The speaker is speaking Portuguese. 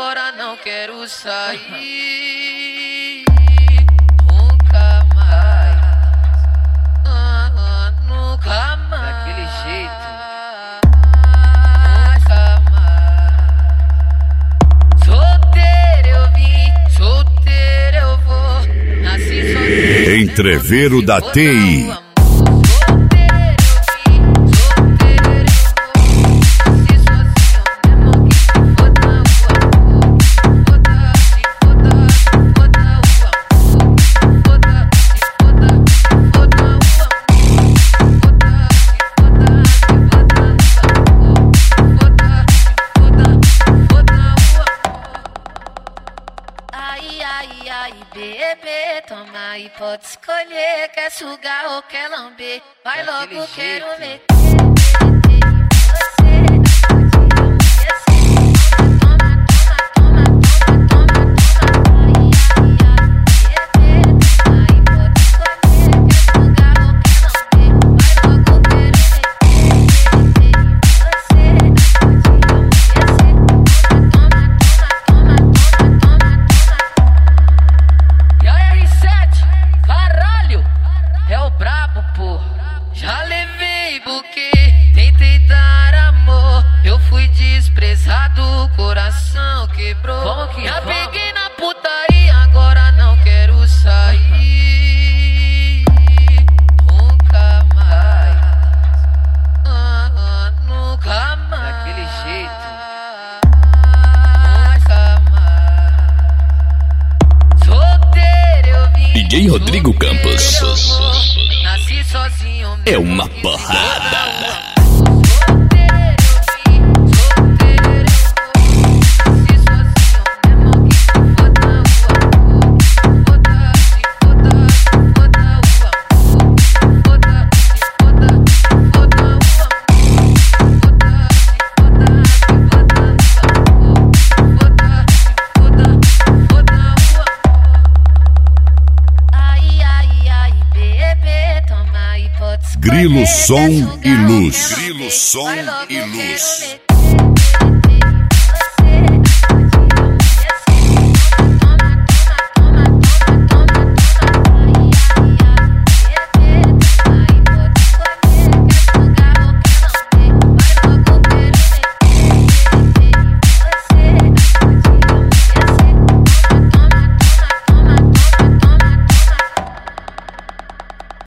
agora não quero sair. Nunca mais, nunca mais. Daquele jeito. Nunca mais. Solteiro eu vim, solteiro eu vou. Nasci sozinho. Entreveiro da TI. Ai, bebê, toma aí, pode escolher. Quer sugar ou quer lamber? Vai logo, quero meter. Já levei buquê, tentei dar amor. Eu fui desprezado, o coração quebrou. Já peguei na putaria, agora não quero sair. Nunca mais, nunca mais. Daquele jeito. Nunca mais. Solteiro eu vim. DJ Rodrigo Campos. Nasci sozinho. É uma porrada. Grilo, som e luz. Grilo, som e luz.